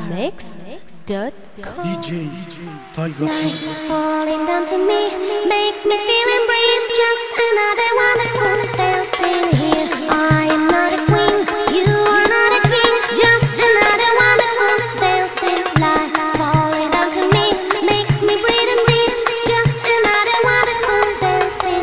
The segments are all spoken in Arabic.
DarabMixed.com. DJ Tiger. Lights falling down to me makes me feel embraced. Just another wonderful dance in here. I am not a queen, you are not a king. Just another wonderful dancing. Lights falling down to me makes me breathe and breathe. Just another wonderful dancing.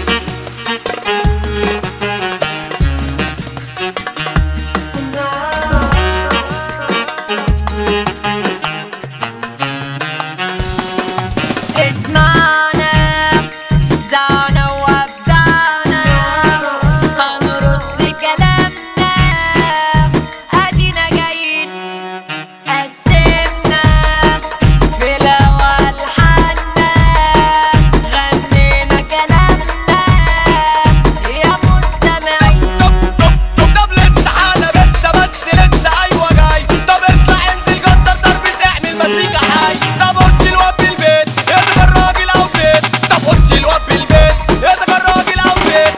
اسمعنا زعنا وابدعنا هنرص كلامنا ادينا جايين قسمنا في الاول حالنا غنينا كلامنا يا مستمعين. طب لسه حالة لسه ايوه جاي. طب اطلع انزل جدر ضرب اعمل مزيكا حي. طب قلت الواد بالبيت يا الراجل او بيت. طب قلت الواد بالبيت يا الراجل او بيت.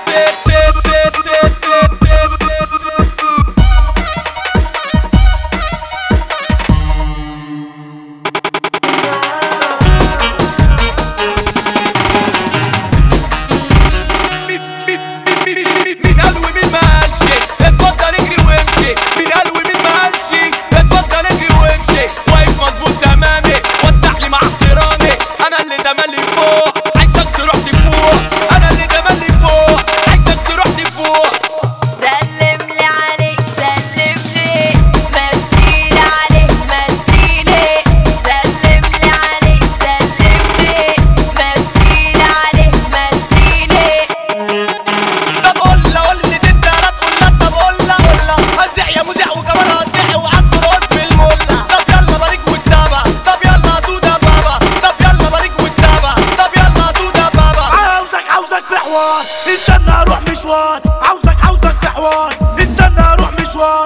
مين قال ومين ما قالش اتفضل اجري وامشي. مين قال ومين ما قالش اتفضل اجري وامشي. واقف مظبوط تمامي وسع لي مع احترامي. انا اللي تملي فوق عايزك تروح تفوق. انا اللي تملي فوق عايزك تروح تفوق. سلم لي عليك سلم لي مسيلي عليك مسيلي. سلم لي عليك سلم لي مسيلي عليك مسيلي. طب قول لي انت لا تقول لا. طب قول لا وزع يا مذيع وكمان هتضيع وعدوا راس بالمله. طب يلا بارك والتابع. طب يلا دوده بابا. طب يلا بارك والتابع. طب يلا دوده بابا. عاوزك في حوار، استنى اروح مشوار. عاوزك في حوار، استنى اروح مشوار.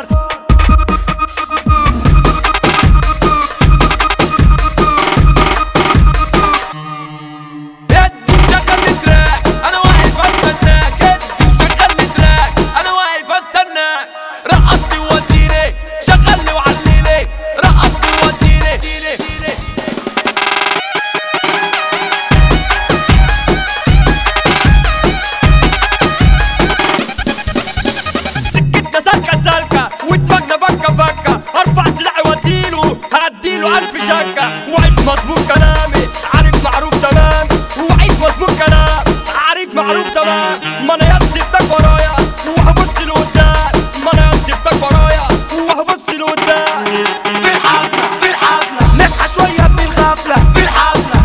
ادي وشغل التراك انا واقف استناك. ادي وشغل التراك انا واقف استناك. رقصني ووديني شغلني وعليني. رقصني ووديني. سكتنا سالكة ودماغنا فكة. ارفع سلاحي واديله هديله الف شكة. واقف مظبوط كلامي عارف معروف تمام. واقف مظبوط كلام عارف معروف تمام. ما انا يا سبتك ورايا وهبص لقدام. ما انا يا سبتك ورايا وهبص لقدام. في الحفلة نصحى شوية من الغفلة. في الحفلة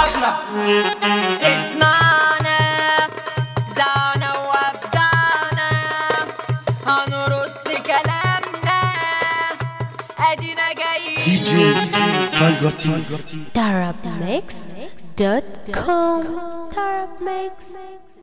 اسمعنا زعنا وابدعنا هنرص كلامنا ادينا جايين. DJ Tiger T. DarabMixed.com. DarabMixed.